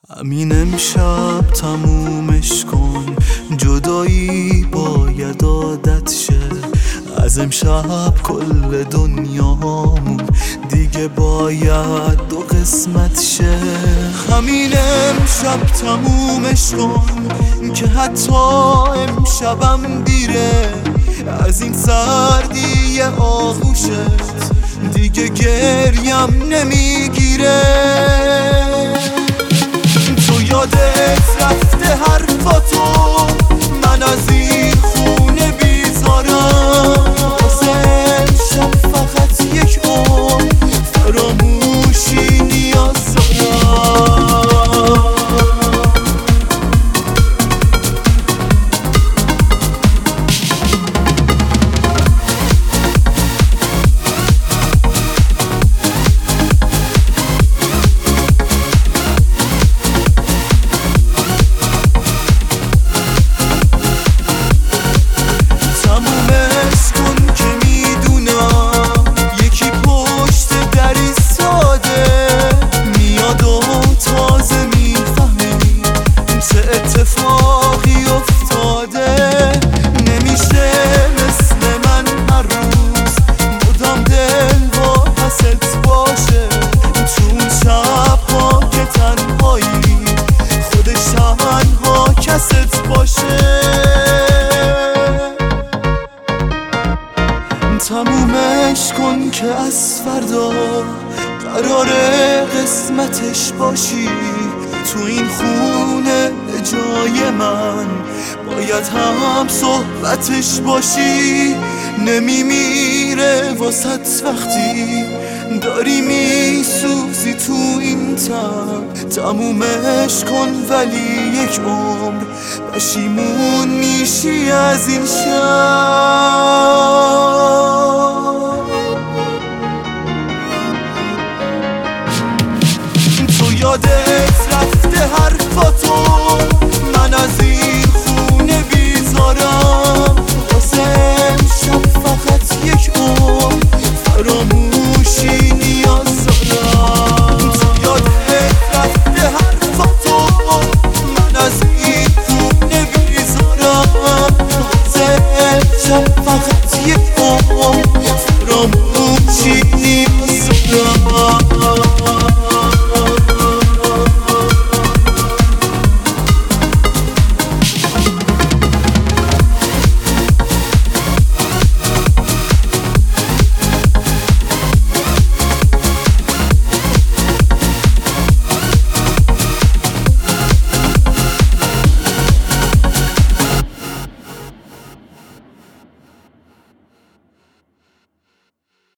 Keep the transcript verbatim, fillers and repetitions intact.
همین امشب تمومش کن، جدایی باید عادت شه. از امشب کل دنیامون دیگه باید دو قسمت شه. همین امشب تمومش کن که حتی امشبم دیره. از این سردی آغوشت دیگه گریم نمیگیره. تو یادت رفته حرفاتو، من از این خونه بیزارم. واسه امشب فقط یک عمر فراموشی نیاز دارم. اتفاقی افتاده نمیشه مثل من هر روز مدام دل با حست باشه. تو اون شب‌ها که تنهایی خودش تنها کست باشه. تمومش کن که از فردا قراره قسمتش باشی. تو این خونه جای من باید هم صحبتش باشی. نمیمیره واسط وقتی داری میسوزی تو این تن. تمومش کن ولی یک عمر پشیمون میشی از این شب. تو یادت رفته حرفاتو، من از این